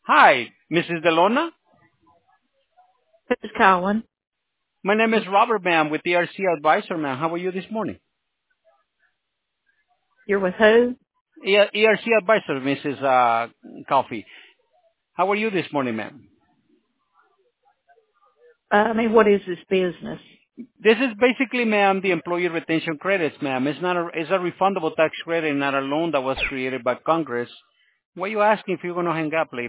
Hi, Mrs. Delona. Who's calling? My name is Robert, ma'am, with ERC Advisor, ma'am. How are you this morning? You're with who? ERC Advisor, Mrs. Coffee. How are you this morning, ma'am? What is this business? This is basically, ma'am, the employee retention credits, ma'am. It's a refundable tax credit, not a loan that was created by Congress. Why are you asking if you're going to hang up, lady?